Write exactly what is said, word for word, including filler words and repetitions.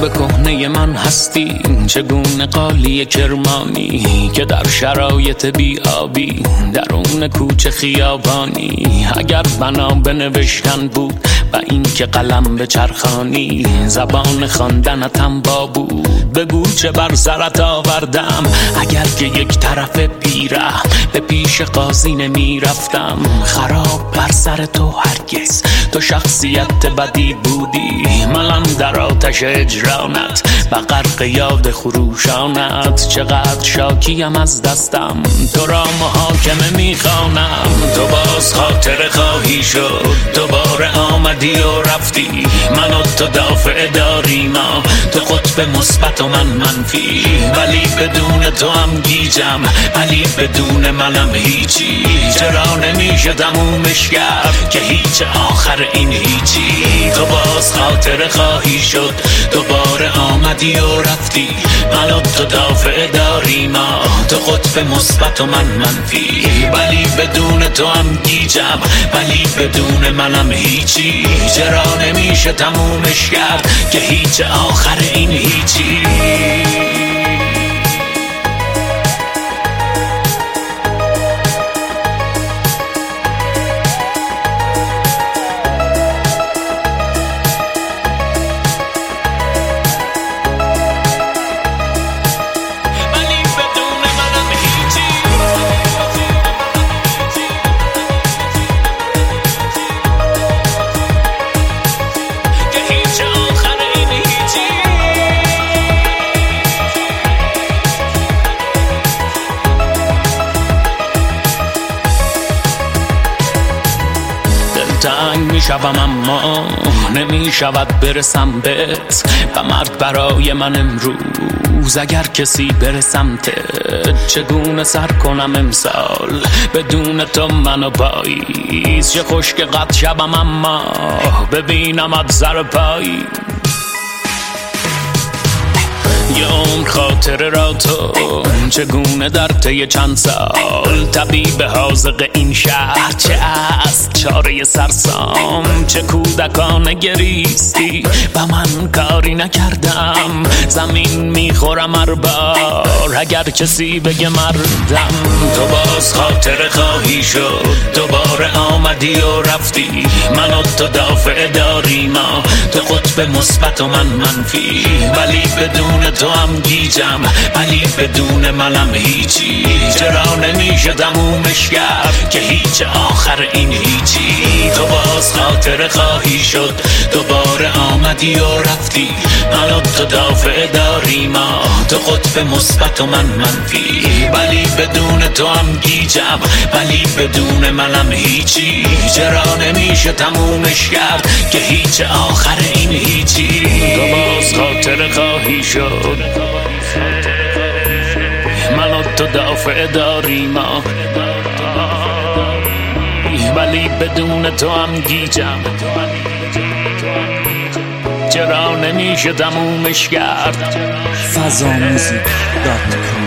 خوب کهنه من هستی، چگونه قالی کرمانی که در شرایط بی آبی درون کوچه خیابانی. اگر بنا به نوشتن بود و این که قلم به چرخانی، زبان خواندنتم با بود بگو چه بر سرت آوردم. اگر که یک طرف پیره به پیش قاضی نمی رفتم، خراب بر سر تو هرگز تو شخصیت بدی بودی. منم در آتش اجرانت و غرق یاد خروشانت، چقدر شاکیم از دستم تو را محاکمه میخوانم. تو باز خاطر خواهی شد، دوباره آمدی و رفتی، من و تو دافع داری ما، تو قطب مثبت و من منفی. ولی بدون تو هم گیجم، ولی بدون منم هیچی. چرا نمیشه تمومش کرد که هیچ آخر این هیچی. تو باز خاطر خواهی شد، دوباره آمدی و رفتی، من و تو دافع داری ما، تو قطب مثبت و من منفی. ولی بدون تو هم گیجم، ولی بدون منم هیچی. چرا نمیشه تمومش کرد که هیچ آخر این هیچی. تنگ می شوم اما نمی شود برسم بهت، و مرد برای من امروز اگر کسی بره سمتت. چگونه سر کنم امسال بدون تو منو پاییز، چه خوش که قد شبم اما ببینمت سر پایی. یه عمر خاطره را تو چگونه در طی چند سال، طبیب حاذق این شهر چه است چاره سرسام. چه کودکانه گریستی و من کاری نکردم، زمین میخورم هر بار اگر کسی بگه مردم. تو باز خاطره خواهی شد، دوباره آمدی و رفتی، من و تو دافع داری ما، تو قطب مثبت و من منفی. ولی بدون تو هم گیجم، ولی بدون منم هیچی. چرا نمیشه تمومش کرد که هیچ آخر این هیچی. تو باز خاطره خواهی شد، دوباره آمدی و رفتی، من و تو دافع داری ما، تو قطب مثبت و من منفی. ولی بدون تو هم گیجم، ولی بدون منم هیچی. چرا نمیشه تمومش کرد که هیچ آخر این هیچی. تو باز خاطره خواهی شد، من و تو دافع داری ما، ولی بدون تو هم گیجم. چرا نمیشه تمومش کرد. فضا موزیک دات کام